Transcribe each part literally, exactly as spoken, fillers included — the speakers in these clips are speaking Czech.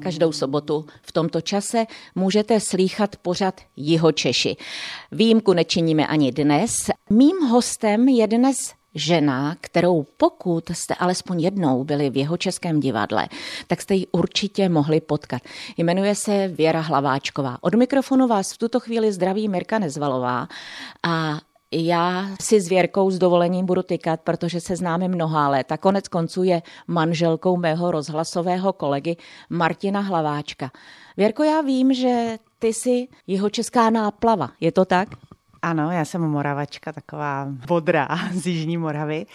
Každou sobotu v tomto čase můžete slýchat pořad Jihočeši. Výjimku nečiníme ani dnes. Mým hostem je dnes žena, kterou pokud jste alespoň jednou byli v Jihočeském divadle, tak jste ji určitě mohli potkat. Jmenuje se Věra Hlaváčková. Od mikrofonu vás v tuto chvíli zdraví Mirka Nezvalová a já si s Věrkou s dovolením budu tykat, protože se známe mnohá let a konec konců je manželkou mého rozhlasového kolegy Martina Hlaváčka. Věrko, já vím, že ty jsi jihočeská náplava, je to tak? Ano, já jsem Moravačka, taková bodrá z Jižní Moravy.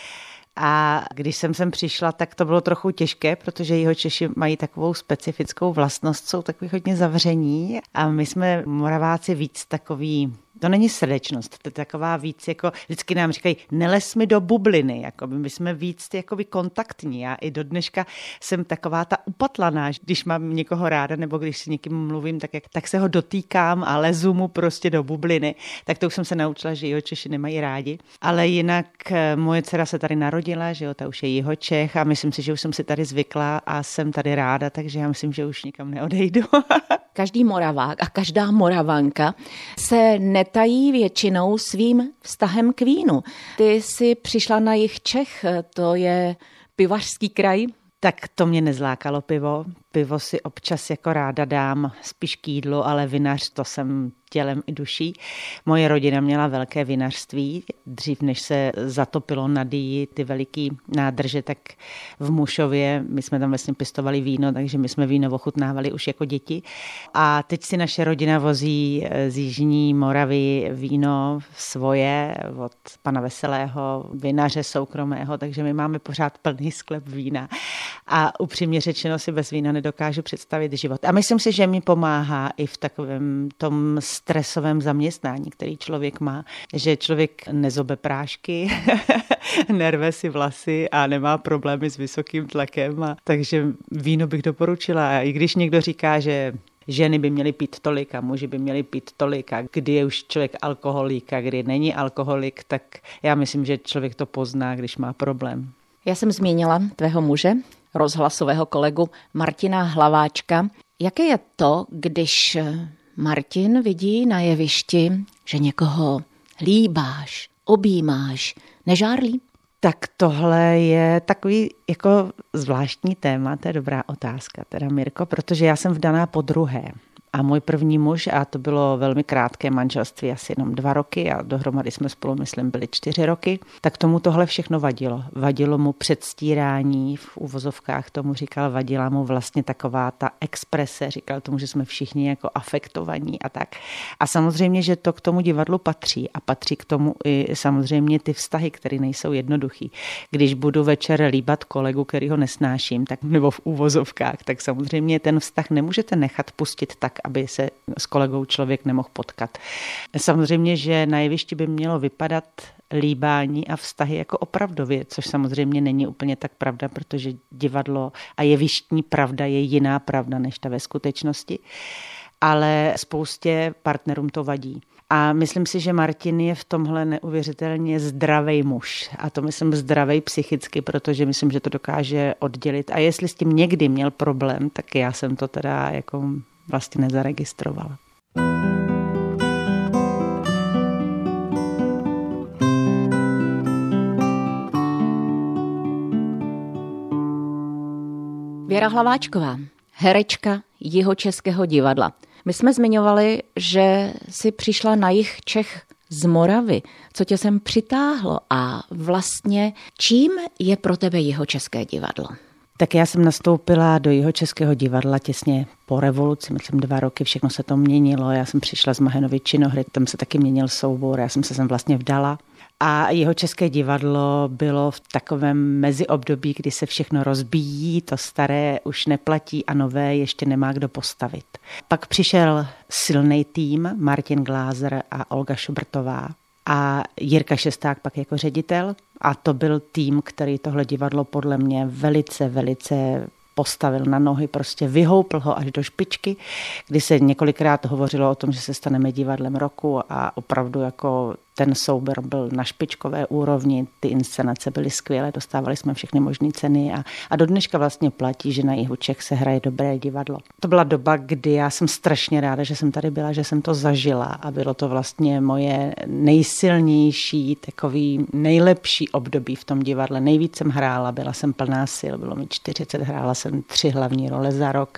A když jsem sem přišla, tak to bylo trochu těžké, protože Jihočeši mají takovou specifickou vlastnost, jsou takový hodně zavření a my jsme Moraváci víc takový, to není srdečnost, to je taková víc, jako vždycky nám říkají, nelez mi do bubliny, jako my jsme víc jakoby kontaktní. Já i do dneška jsem taková ta upatlaná, když mám někoho ráda nebo když s někým mluvím, tak, jak, tak se ho dotýkám a lezu mu prostě do bubliny. Tak to už jsem se naučila, že Jihočeši nemají rádi. Ale jinak moje dcera se tady narodila, že jo, ta už je Jihočech a myslím si, že už jsem si tady zvykla a jsem tady ráda, takže já myslím, že už nikam neodejdu. Každý Moravák a každá Moravanka se netají většinou svým vztahem k vínu. Ty jsi přišla na jih Čech, to je pivařský kraj. Tak to mě nezlákalo pivo. Pivo si občas jako ráda dám, spíš k jídlu, ale vinař to jsem tělem i duší. Moje rodina měla velké vinařství. Dřív, než se zatopilo na Dyji ty veliký nádrže, tak v Mušově, my jsme tam vlastně pěstovali víno, takže my jsme víno ochutnávali už jako děti. A teď si naše rodina vozí z Jižní Moravy víno svoje od pana Veselého, vinaře soukromého, takže my máme pořád plný sklep vína. A upřímně řečeno si bez vína nedokážu představit život. A myslím si, že mi pomáhá i v takovém tom stresovém zaměstnání, který člověk má, že člověk nezobe prášky, nerve si vlasy a nemá problémy s vysokým tlakem. A takže víno bych doporučila. A i když někdo říká, že ženy by měly pít tolik a muži by měli pít tolik a kdy je už člověk alkoholik a kdy není alkoholik, tak já myslím, že člověk to pozná, když má problém. Já jsem zmínila tvého muže, rozhlasového kolegu Martina Hlaváčka. Jaké je to, když Martin vidí na jevišti, že někoho líbáš, objímáš, nežárlí? Tak tohle je takový jako zvláštní téma, to je dobrá otázka, teda Mirko, protože já jsem vdaná po druhé. A můj první muž, a to bylo velmi krátké manželství, asi jenom dva roky a dohromady jsme spolu, myslím, byli čtyři roky, tak tomu tohle všechno vadilo. Vadilo mu předstírání, v uvozovkách tomu říkal, vadila mu vlastně taková ta exprese, říkal tomu, že jsme všichni jako afektovaní a tak. A samozřejmě, že to k tomu divadlu patří a patří k tomu i samozřejmě ty vztahy, které nejsou jednoduchý. Když budu večer líbat kolegu, který ho nesnáším, tak nebo v uvozovkách, tak samozřejmě ten vztah nemůžete nechat pustit tak, aby se s kolegou člověk nemohl potkat. Samozřejmě, že na jevišti by mělo vypadat líbání a vztahy jako opravdově, což samozřejmě není úplně tak pravda, protože divadlo a jevištní pravda je jiná pravda než ta ve skutečnosti, ale spoustě partnerům to vadí. A myslím si, že Martin je v tomhle neuvěřitelně zdravý muž. A to myslím zdravý psychicky, protože myslím, že to dokáže oddělit. A jestli s tím někdy měl problém, tak já jsem to teda jako vlastně nezaregistrovala. Věra Hlaváčková, herečka Jihočeského divadla. My jsme zmiňovali, že jsi přišla na jih Čech z Moravy. Co tě sem přitáhlo a vlastně čím je pro tebe Jihočeské divadlo? Tak já jsem nastoupila do Jihočeského divadla těsně po revoluci, myslím dva roky, všechno se to měnilo. Já jsem přišla z Mahenovy Činohry, tam se taky měnil soubor, já jsem se sem vlastně vdala. A Jihočeské divadlo bylo v takovém meziobdobí, kdy se všechno rozbíjí, to staré už neplatí a nové ještě nemá kdo postavit. Pak přišel silný tým, Martin Glázer a Olga Šubrtová a Jirka Šesták pak jako ředitel. A to byl tým, který tohle divadlo podle mě velice, velice postavil na nohy, prostě vyhoupl ho až do špičky, kdy se několikrát hovořilo o tom, že se staneme divadlem roku a opravdu jako ten soubor byl na špičkové úrovni, ty inscenace byly skvělé, dostávali jsme všechny možné ceny a, a do dneška vlastně platí, že na jihu Čech se hraje dobré divadlo. To byla doba, kdy já jsem strašně ráda, že jsem tady byla, že jsem to zažila a bylo to vlastně moje nejsilnější, takový nejlepší období v tom divadle. Nejvíc jsem hrála, byla jsem plná sil, bylo mi čtyřicet, hrála jsem tři hlavní role za rok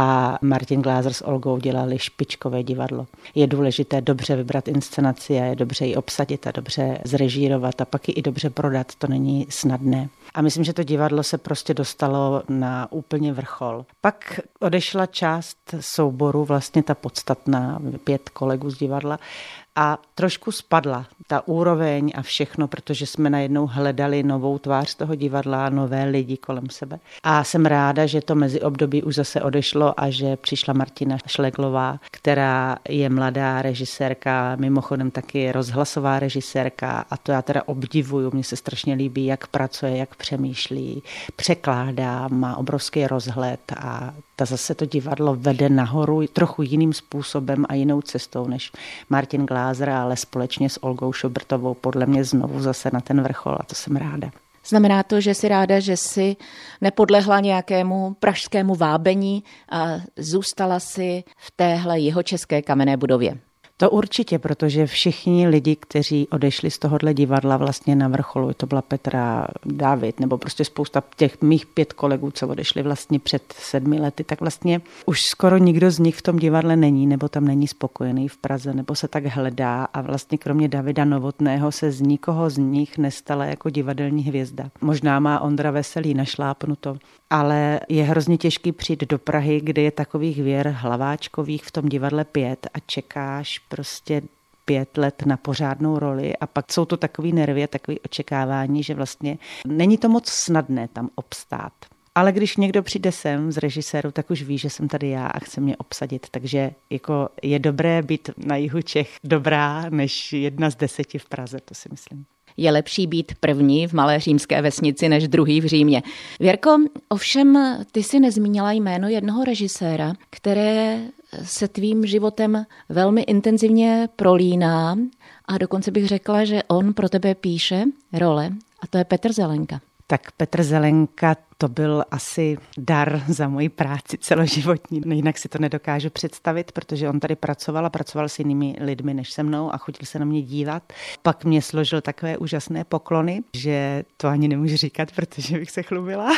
a Martin Glázer s Olgou dělali špičkové divadlo. Je důležité dobře vybrat inscenaci a je dobře ji obsadit a dobře zrežírovat a pak ji i dobře prodat, to není snadné. A myslím, že to divadlo se prostě dostalo na úplně vrchol. Pak odešla část souboru, vlastně ta podstatná, pět kolegů z divadla, a trošku spadla ta úroveň a všechno, protože jsme najednou hledali novou tvář toho divadla, nové lidi kolem sebe. A jsem ráda, že to mezi období už zase odešlo a že přišla Martina Šleglová, která je mladá režisérka, mimochodem taky rozhlasová režisérka a to já teda obdivuju, mně se strašně líbí, jak pracuje, jak přemýšlí, překládá, má obrovský rozhled a ta zase to divadlo vede nahoru trochu jiným způsobem a jinou cestou než Martin Glázer, ale společně s Olgou Šobrtovou podle mě znovu zase na ten vrchol a to jsem ráda. Znamená to, že jsi ráda, že jsi nepodlehla nějakému pražskému vábení a zůstala si v téhle jihočeské kamenné budově? To určitě, protože všichni lidi, kteří odešli z tohohle divadla vlastně na vrcholu, to byla Petra, David, nebo prostě spousta těch mých pět kolegů, co odešli vlastně před sedmi lety, tak vlastně už skoro nikdo z nich v tom divadle není, nebo tam není spokojený v Praze, nebo se tak hledá a vlastně kromě Davida Novotného se z nikoho z nich nestala jako divadelní hvězda. Možná má Ondra Veselý našlápnuto, ale je hrozně těžký přijít do Prahy, kde je takových věr hlaváčkových v tom divadle pět a čekáš prostě pět let na pořádnou roli a pak jsou to takový nervy a takový očekávání, že vlastně není to moc snadné tam obstát. Ale když někdo přijde sem z režiséru, tak už ví, že jsem tady já a chce mě obsadit. Takže jako je dobré být na jihu Čech dobrá, než jedna z deseti v Praze, to si myslím. Je lepší být první v malé římské vesnici než druhý v Římě. Věrko, ovšem ty si nezmínila jméno jednoho režiséra, které se tvým životem velmi intenzivně prolíná a dokonce bych řekla, že on pro tebe píše role a to je Petr Zelenka. Tak Petr Zelenka to byl asi dar za moji práci celoživotní. Jinak si to nedokážu představit, protože on tady pracoval a pracoval s jinými lidmi než se mnou a chodil se na mě dívat. Pak mě složil takové úžasné poklony, že to ani nemůžu říkat, protože bych se chlubila.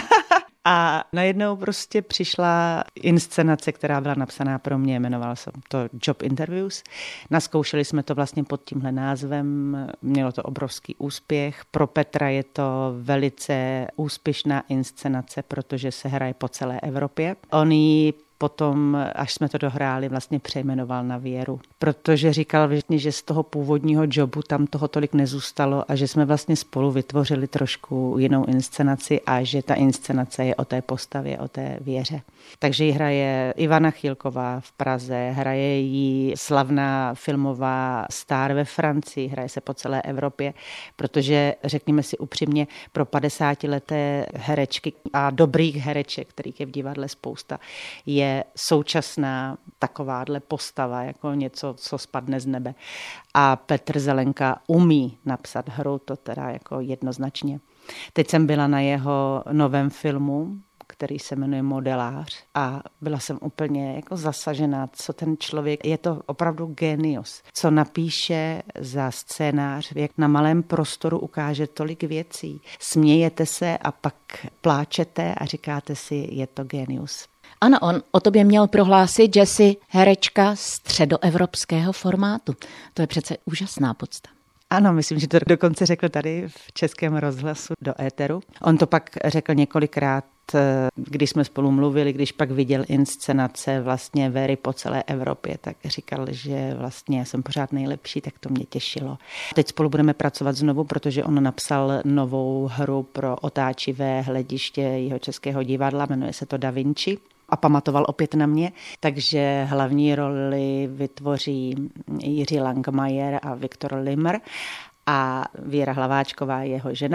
A najednou prostě přišla inscenace, která byla napsaná pro mě, jmenovala se to Job Interviews. Naskoušeli jsme to vlastně pod tímhle názvem, mělo to obrovský úspěch. Pro Petra je to velice úspěšná inscenace, protože se hraje po celé Evropě. On ji potom, až jsme to dohráli, vlastně přejmenoval na Věru. Protože říkal vlastně, že z toho původního jobu tam toho tolik nezůstalo a že jsme vlastně spolu vytvořili trošku jinou inscenaci a že ta inscenace je o té postavě, o té Věře. Takže ji hraje Ivana Chýlková v Praze, hraje ji slavná filmová star ve Francii, hraje se po celé Evropě, protože řekněme si upřímně, pro padesátileté herečky a dobrých hereček, kterých je v divadle spousta, je současná takováhle postava, jako něco, co spadne z nebe. A Petr Zelenka umí napsat hru, to teda jako jednoznačně. Teď jsem byla na jeho novém filmu, který se jmenuje Modelář a byla jsem úplně jako zasažená, co ten člověk, je to opravdu génius, co napíše za scénář, jak na malém prostoru ukáže tolik věcí. Smějete se a pak pláčete a říkáte si, je to génius. Ano, on o tobě měl prohlásit, že jsi herečka středoevropského formátu. To je přece úžasná podsta. Ano, myslím, že to dokonce řekl tady v Českém rozhlasu do éteru. On to pak řekl několikrát, když jsme spolu mluvili, když pak viděl inscenace vlastně Véry po celé Evropě, tak říkal, že vlastně jsem pořád nejlepší, tak to mě těšilo. Teď spolu budeme pracovat znovu, protože on napsal novou hru pro otáčivé hlediště Jihočeského divadla, jmenuje se to Da Vinci. A pamatoval opět na mě, takže hlavní roli vytvoří Jiří Langmajer a Viktor Limr a Věra Hlaváčková, jeho žena.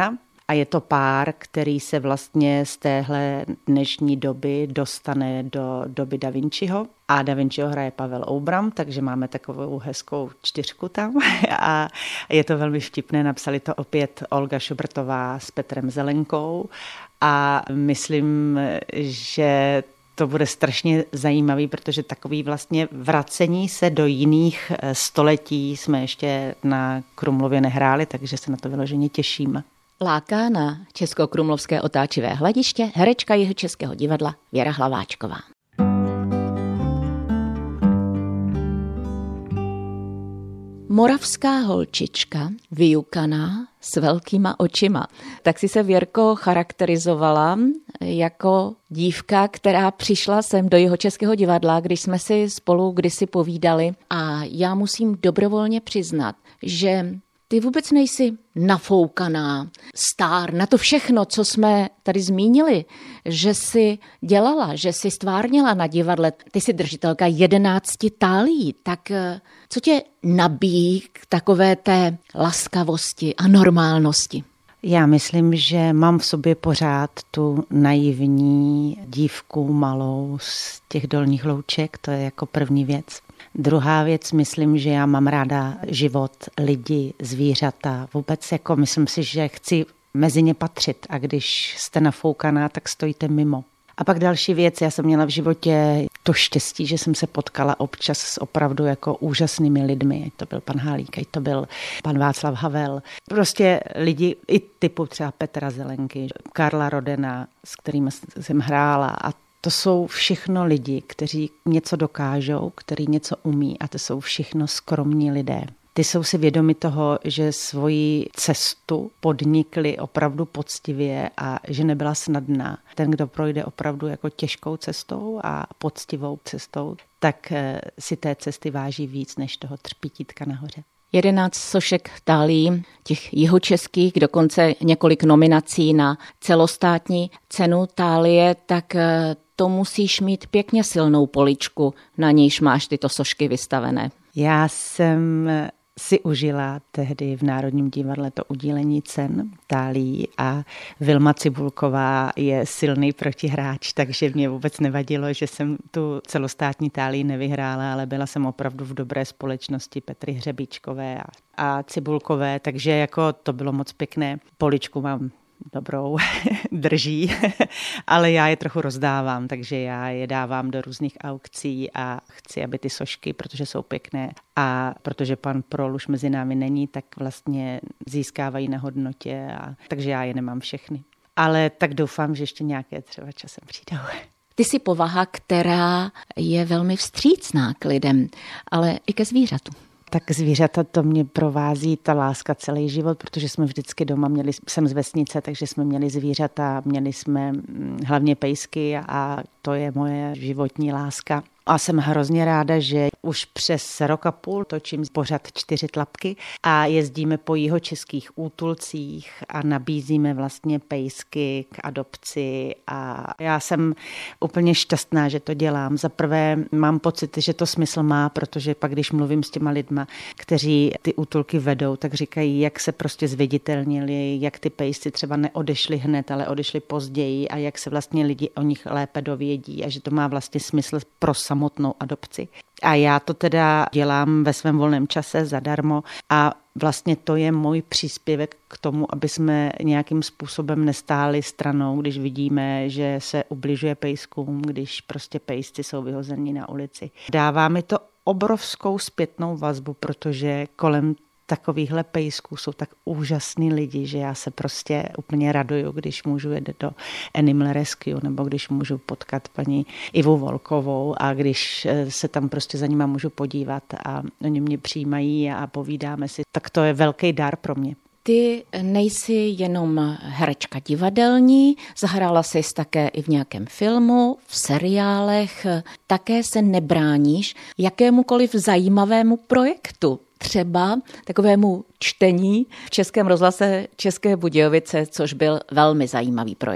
A je to pár, který se vlastně z téhle dnešní doby dostane do doby Da Vinciho. A Da Vinciho hraje Pavel Oubram, takže máme takovou hezkou čtyřku tam. A je to velmi vtipné, napsali to opět Olga Šubrtová s Petrem Zelenkou. A myslím, že to bude strašně zajímavý, protože takový vlastně vracení se do jiných století jsme ještě na Krumlově nehráli, takže se na to vyloženě těším. Láká na Českokrumlovské otáčivé hlediště herečka Jihočeského divadla Věra Hlaváčková. Moravská holčička, vyjukaná, s velkýma očima. Tak si se, Věrko, charakterizovala jako dívka, která přišla sem do Jihočeského divadla, když jsme si spolu kdysi povídali. A já musím dobrovolně přiznat, že ty vůbec nejsi nafoukaná, star, na to všechno, co jsme tady zmínili, že jsi dělala, že jsi stvárnila na divadle. Ty jsi držitelka jedenácti tálií, tak co tě nabíjí k takové té laskavosti a normálnosti? Já myslím, že mám v sobě pořád tu naivní dívku malou z těch Dolních Louček, to je jako první věc. Druhá věc, myslím, že já mám ráda život, lidi, zvířata. Vůbec jako myslím si, že chci mezi ně patřit a když jste nafoukaná, tak stojíte mimo. A pak další věc, já jsem měla v životě to štěstí, že jsem se potkala občas s opravdu jako úžasnými lidmi. To byl pan Hálík, to byl pan Václav Havel. Prostě lidi i typu třeba Petra Zelenky, Karla Rodena, s kterými jsem hrála. A to jsou všechno lidi, kteří něco dokážou, kteří něco umí a to jsou všechno skromní lidé. Ty jsou si vědomi toho, že svoji cestu podnikli opravdu poctivě a že nebyla snadná. Ten, kdo projde opravdu jako těžkou cestou a poctivou cestou, tak si té cesty váží víc než toho třpitítka nahoře. Jedenáct sošek tálií, těch jihočeských, dokonce několik nominací na celostátní cenu tálie, tak to musíš mít pěkně silnou poličku, na níž máš tyto sošky vystavené. Já jsem si užila tehdy v Národním divadle to udílení cen tálií a Vilma Cibulková je silný protihráč, takže mě vůbec nevadilo, že jsem tu celostátní tálii nevyhrála, ale byla jsem opravdu v dobré společnosti Petry Hřebíčkové a, a Cibulkové, takže jako to bylo moc pěkné. Poličku mám dobrou, drží, ale já je trochu rozdávám, takže já je dávám do různých aukcí a chci, aby ty sošky, protože jsou pěkné a protože pan Prol už mezi námi není, tak vlastně získávají na hodnotě, a, takže já je nemám všechny. Ale tak doufám, že ještě nějaké třeba časem přijdou. Ty jsi povaha, která je velmi vstřícná k lidem, ale i ke zvířatu. Tak zvířata to mě provází ta láska celý život, protože jsme vždycky doma měli, jsem z vesnice, takže jsme měli zvířata, měli jsme hlavně pejsky a to je moje životní láska. A jsem hrozně ráda, že už přes rok a půl točím pořad Čtyři tlapky a jezdíme po jihočeských útulcích a nabízíme vlastně pejsky k adopci a já jsem úplně šťastná, že to dělám. Za prvé mám pocit, že to smysl má, protože pak, když mluvím s těma lidma, kteří ty útulky vedou, tak říkají, jak se prostě zviditelnili, jak ty pejsci třeba neodešli hned, ale odešli později a jak se vlastně lidi o nich lépe dovědí a že to má vlastně smysl pro samotnou adopci. A já to teda dělám ve svém volném čase zadarmo a vlastně to je můj příspěvek k tomu, aby jsme nějakým způsobem nestáli stranou, když vidíme, že se ubližuje pejskům, když prostě pejsci jsou vyhození na ulici. Dává mi to obrovskou zpětnou vazbu, protože kolem takovýchhle pejsků jsou tak úžasní lidi, že já se prostě úplně raduju, když můžu jet do Animal Rescue nebo když můžu potkat paní Ivu Volkovou a když se tam prostě za nima můžu podívat a oni mě přijímají a povídáme si, tak to je velký dar pro mě. Ty nejsi jenom herečka divadelní, zahrála jsi také i v nějakém filmu, v seriálech, také se nebráníš jakémukoliv zajímavému projektu. Třeba takovému čtení v Českém rozhlase České Budějovice, což byl velmi zajímavý projekt.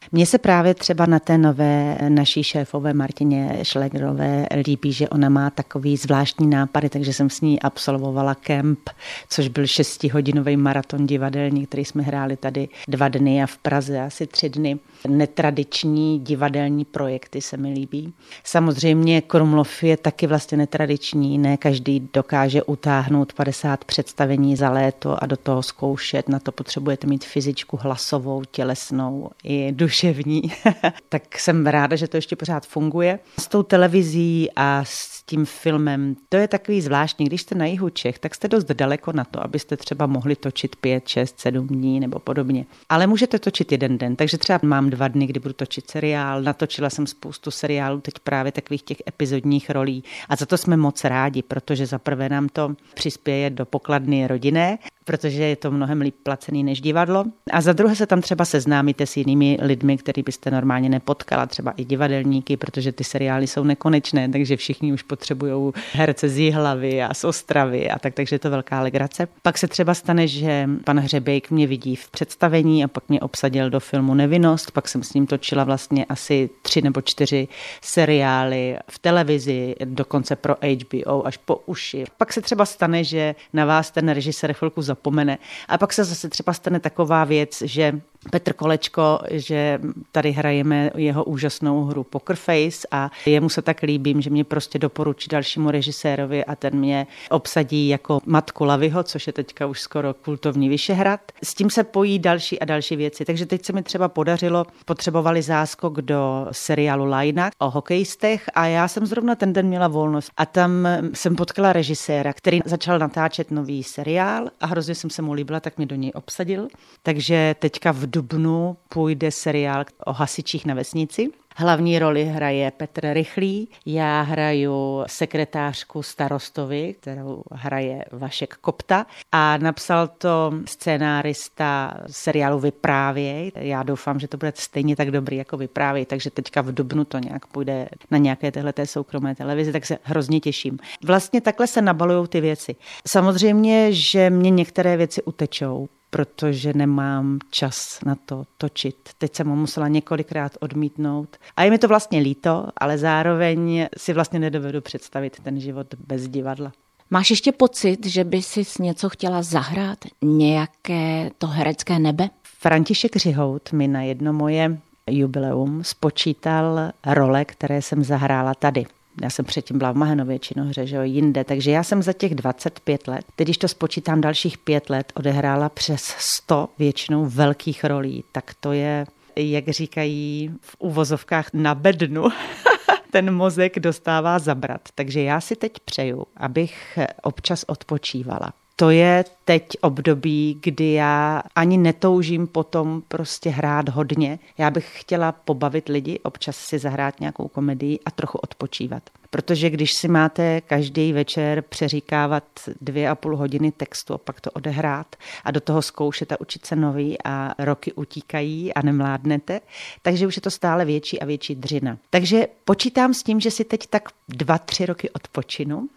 Mně se právě třeba na té nové naší šéfové Martině Šlegrové líbí, že ona má takový zvláštní nápady, takže jsem s ní absolvovala kemp, což byl šestihodinový maraton divadelní, který jsme hráli tady dva dny a v Praze asi tři dny. Netradiční divadelní projekty se mi líbí. Samozřejmě Krumlov je taky vlastně netradiční, ne každý dokáže utáhnout padesát představení za léto a do toho zkoušet, na to potřebujete mít fyzičku hlasovou, tělesnou i duševní. Tak jsem ráda, že to ještě pořád funguje. S tou televizí a s tím filmem, to je takový zvláštní. Když jste na jihu Čech, tak jste dost daleko na to, abyste třeba mohli točit pět, šest, sedm dní nebo podobně. Ale můžete točit jeden den, takže třeba mám dva dny, kdy budu točit seriál. Natočila jsem spoustu seriálů, teď právě takových těch epizodních rolí. A za to jsme moc rádi, protože za prvé nám to přispěje do pokladny rodinné, protože je to mnohem líp placený než divadlo. A za druhé se tam třeba seznámíte s jinými lidmi, který byste normálně nepotkala, třeba i divadelníky, protože ty seriály jsou nekonečné, takže všichni už potřebují herce z Jihlavy a z Ostravy a tak, takže je to velká legrace. Pak se třeba stane, že pan Hřebejk mě vidí v představení a pak mě obsadil do filmu Nevinnost, pak jsem s ním točila vlastně asi tři nebo čtyři seriály v televizi, dokonce pro H B O až po uši. Pak se třeba stane, že na vás ten režisér chvilku zapomene a pak se zase třeba stane taková věc, že Petr Kolečko, že tady hrajeme jeho úžasnou hru Poker Face a jemu se tak líbím, že mě prostě doporučí dalšímu režisérovi a ten mě obsadí jako matku Lavyho, což je teďka už skoro kultovní Vyšehrad. S tím se pojí další a další věci. Takže teď se mi třeba podařilo, potřebovali záskok do seriálu Lajnak o hokejistech a já jsem zrovna ten den měla volnost. A tam jsem potkala režiséra, který začal natáčet nový seriál a hrozně jsem se mu líbila, tak mě do něj obsadil. Takže teďka v dubnu půjde seriál o hasičích na vesnici. Hlavní roli hraje Petr Rychlý, já hraju sekretářku starostovi, kterou hraje Vašek Kopta a napsal to scénárista seriálu Vyprávěj. Já doufám, že to bude stejně tak dobrý jako Vyprávěj, takže teďka v dubnu to nějak půjde na nějaké téhleté soukromé televizi, tak se hrozně těším. Vlastně takhle se nabalujou ty věci. Samozřejmě, že mě některé věci utečou, protože nemám čas na to točit. Teď jsem ho musela několikrát odmítnout. A je mi to vlastně líto, ale zároveň si vlastně nedovedu představit ten život bez divadla. Máš ještě pocit, že by si něco chtěla zahrát? Nějaké to herecké nebe? František Řihout mi na jedno moje jubileum spočítal role, které jsem zahrála tady. Já jsem předtím byla v Mahenově činohře, že jo, jinde, takže já jsem za těch dvacet pět let, teď když to spočítám dalších pět let, odehrála přes sto většinou velkých rolí, tak to je, jak říkají v uvozovkách, na bednu. Ten mozek dostává zabrat, takže já si teď přeju, abych občas odpočívala. To je teď období, kdy já ani netoužím potom prostě hrát hodně. Já bych chtěla pobavit lidi, občas si zahrát nějakou komedii a trochu odpočívat. Protože když si máte každý večer přeříkávat dvě a půl hodiny textu a pak to odehrát a do toho zkoušet a učit se nový a roky utíkají a nemládnete, takže už je to stále větší a větší dřina. Takže počítám s tím, že si teď tak dva, tři roky odpočinu.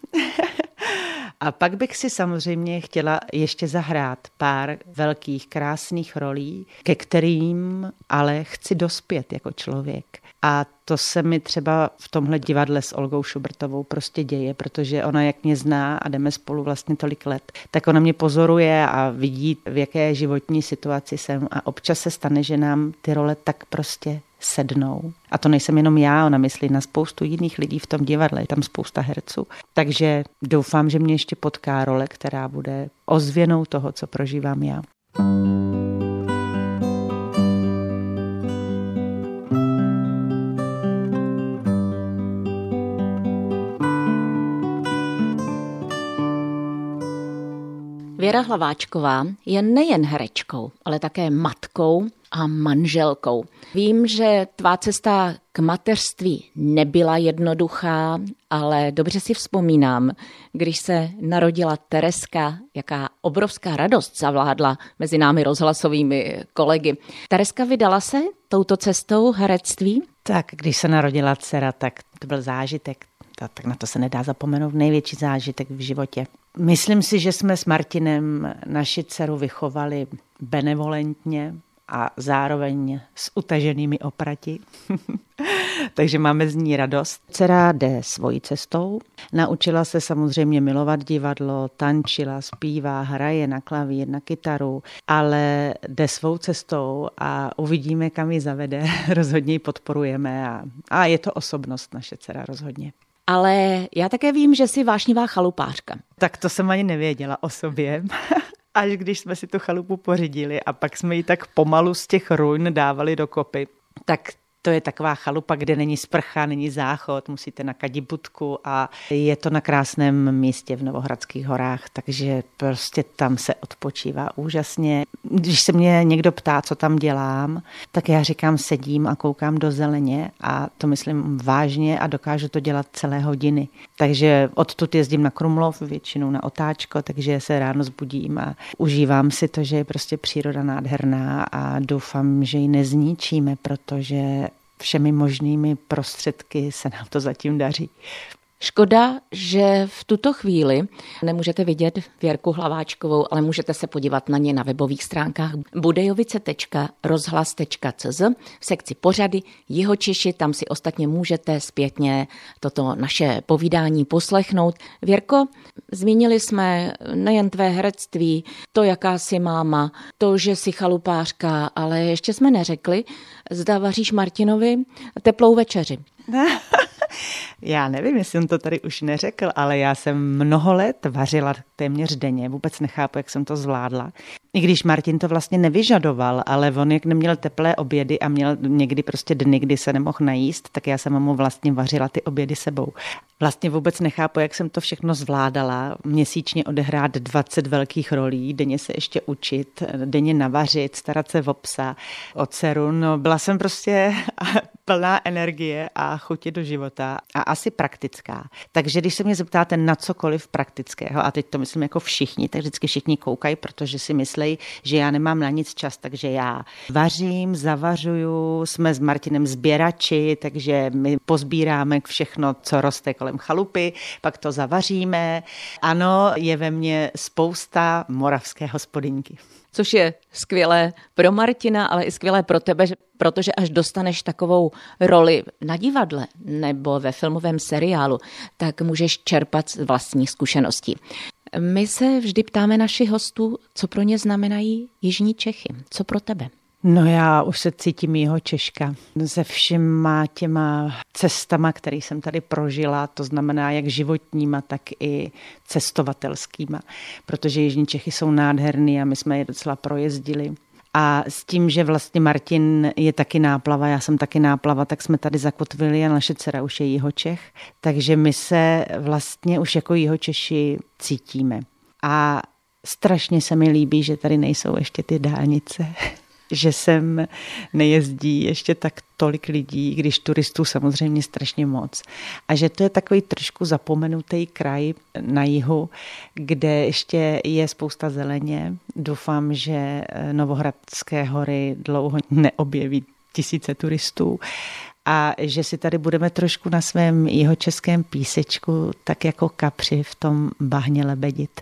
A pak bych si samozřejmě chtěla ještě zahrát pár velkých, krásných rolí, ke kterým ale chci dospět jako člověk. A to se mi třeba v tomhle divadle s Olgou Šubertovou prostě děje, protože ona, jak mě zná a jdeme spolu vlastně tolik let, tak ona mě pozoruje a vidí, v jaké životní situaci jsem a občas se stane, že nám ty role tak prostě sednou. A to nejsem jenom já, ona myslí na spoustu jiných lidí v tom divadle, je tam spousta herců. Takže doufám, že mě ještě potká role, která bude ozvěnou toho, co prožívám já. Věra Hlaváčková je nejen herečkou, ale také matkou a manželkou. Vím, že tvá cesta k mateřství nebyla jednoduchá, ale dobře si vzpomínám, když se narodila Tereska, jaká obrovská radost zavládla mezi námi rozhlasovými kolegy. Tereska vydala se touto cestou herectví? Tak, když se narodila dcera, tak to byl zážitek. Tak na to se nedá zapomenout, největší zážitek v životě. Myslím si, že jsme s Martinem naši dceru vychovali benevolentně a zároveň s utaženými oprati. Takže máme z ní radost. Dcera jde svojí cestou. Naučila se samozřejmě milovat divadlo, tančila, zpívá, hraje na klavír, na kytaru, ale jde svou cestou a uvidíme, kam ji zavede. Rozhodně ji podporujeme a, a je to osobnost naše dcera rozhodně. Ale já také vím, že jsi vášnivá chalupářka. Tak to jsem ani nevěděla o sobě. Až když jsme si tu chalupu pořídili a pak jsme ji tak pomalu z těch ruin dávali dokopy, tak to je taková chalupa, kde není sprcha, není záchod, musíte nakadit budku a je to na krásném místě v Novohradských horách, takže prostě tam se odpočívá úžasně. Když se mě někdo ptá, co tam dělám, tak já říkám, sedím a koukám do zeleně a to myslím vážně a dokážu to dělat celé hodiny. Takže odtud jezdím na Krumlov, většinou na Otáčko, takže se ráno zbudím a užívám si to, že je prostě příroda nádherná a doufám, že ji nezničíme, protože všemi možnými prostředky se nám to zatím daří. Škoda, že v tuto chvíli nemůžete vidět Věrku Hlaváčkovou, ale můžete se podívat na ně na webových stránkách budejovice tečka rozhlas tečka cé zet v sekci pořady Jihočeši, tam si ostatně můžete zpětně toto naše povídání poslechnout. Věrko, zmínili jsme nejen tvé herectví, to, jaká jsi máma, to, že jsi chalupářka, ale ještě jsme neřekli, zda vaříš Martinovi teplou večeři. Já nevím, jestli jsem to tady už neřekl, ale já jsem mnoho let vařila téměř denně. Vůbec nechápu, jak jsem to zvládla. I když Martin to vlastně nevyžadoval, ale on jak neměl teplé obědy a měl někdy prostě dny, kdy se nemohl najíst, tak já jsem mu vlastně vařila ty obědy sebou. Vlastně vůbec nechápu, jak jsem to všechno zvládala. Měsíčně odehrát dvacet velkých rolí, denně se ještě učit, denně navařit, starat se o psa, o dceru. No, byla jsem prostě plná energie a chuti do života a asi praktická. Takže když se mě zeptáte na cokoliv praktického, a teď to myslím jako všichni, tak vždycky všichni koukají, protože si myslejí, že já nemám na nic čas, takže já vařím, zavařuju, jsme s Martinem sběrači, takže my pozbíráme všechno, co roste kolem chalupy, pak to zavaříme. Ano, je ve mně spousta moravské hospodyňky. Což je skvělé pro Martina, ale i skvělé pro tebe, protože až dostaneš takovou roli na divadle nebo ve filmovém seriálu, tak můžeš čerpat z vlastních zkušeností. My se vždy ptáme našich hostů, co pro ně znamenají jižní Čechy. Co pro tebe? No já už se cítím Jihočeška se všema těma cestama, které jsem tady prožila, to znamená jak životníma, tak i cestovatelskýma, protože jižní Čechy jsou nádherný a my jsme je docela projezdili. A s tím, že vlastně Martin je taky náplava, já jsem taky náplava, tak jsme tady zakotvili a naše dcera už je Jihočech, takže my se vlastně už jako Jihočeši cítíme. A strašně se mi líbí, že tady nejsou ještě ty dálnice, že sem nejezdí ještě tak tolik lidí, když turistů samozřejmě strašně moc. A že to je takový trošku zapomenutý kraj na jihu, kde ještě je spousta zeleně. Doufám, že Novohradské hory dlouho neobjeví tisíce turistů a že si tady budeme trošku na svém jihočeském písečku tak jako kapři v tom bahně lebedit.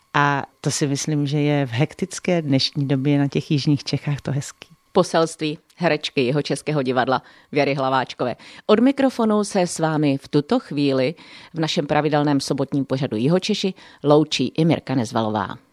A to si myslím, že je v hektické dnešní době na těch jižních Čechách to hezký. Poselství herečky Jihočeského divadla Věry Hlaváčkové. Od mikrofonu se s vámi v tuto chvíli v našem pravidelném sobotním pořadu Jihočeši loučí i Mirka Nezvalová.